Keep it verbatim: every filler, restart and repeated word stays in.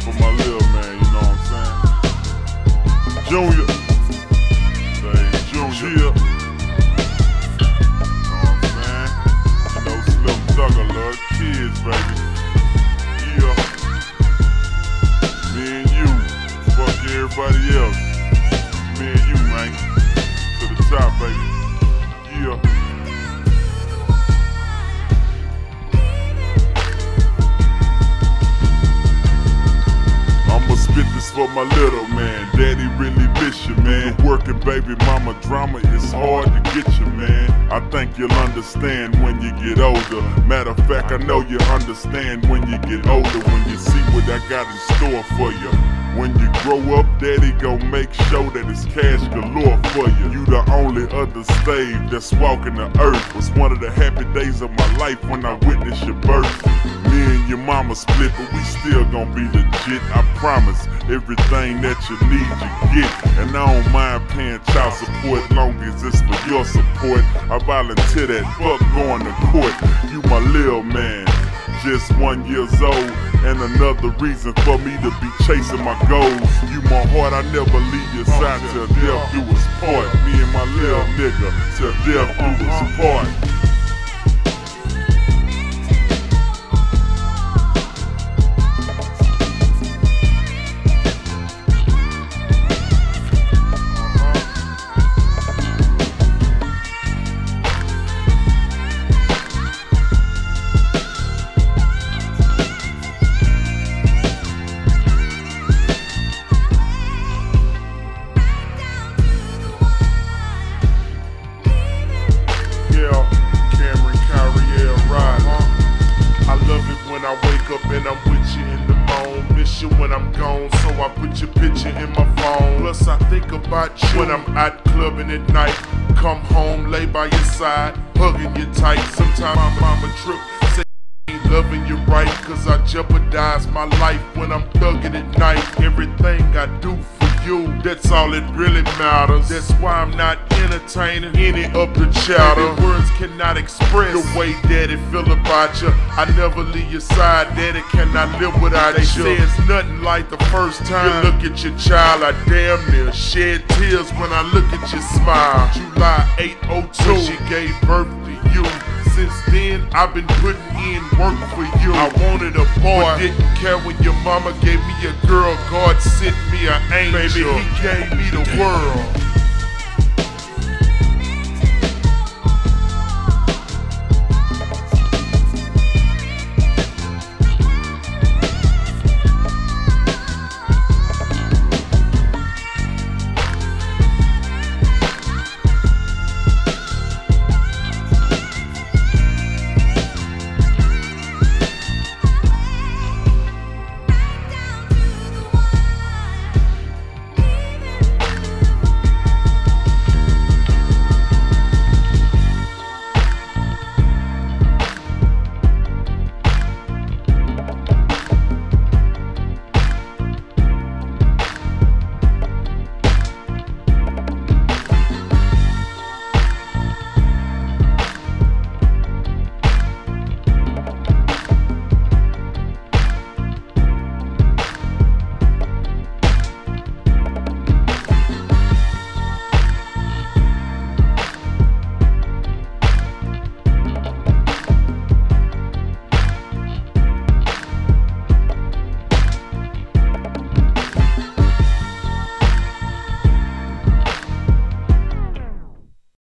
for my little man, you know what I'm saying? Junior. Say Junior. You know what I'm saying? You know, Slim Thugger love the kids, baby. Yeah. Me and you. Fuck everybody else. Me and you, man. To the top, baby. Yeah. I'ma spit this for my little man. Daddy really miss you, man. Working baby mama drama is hard to get you, man. I think you'll understand when you get older. Matter of fact, I know you understand when you get older. When you see what I got in store for you. When you grow up, daddy gon' make sure that it's cash galore for you. You the only other slave that's walking the earth. Was one of the happy days of my life when I witnessed your birth. Me and your mama split, but we still gon' be legit. I promise, everything that you need, you get. And I don't mind paying child support, long as it's for your support. I volunteer that, fuck going to court. You my lil man, just one years old, and another reason for me to be chasing my goals. You my heart, I never leave your side till death do us part. Me and my lil nigga, till death do us part. When I wake up and I'm with you in the morning, miss you when I'm gone, so I put your picture in my phone. Plus I think about you when I'm out clubbing at night. Come home, lay by your side, hugging you tight. Sometimes my mama trip, say I ain't loving you right, cause I jeopardize my life when I'm thugging at night. Everything I do for you, that's all that really matters. That's why I'm not entertaining any of the chatter. Baby, words cannot express the way daddy feel about you. I never leave your side, daddy cannot live without you. They say it's nothing like the first time you look at your child. I damn near shed tears when I look at your smile. July eighth, oh two, when she gave birth to you. Since then, I've been putting in work for you. I wanted a boy, but didn't care when your mama gave me a girl. God sent me an angel. Baby, he gave me the world.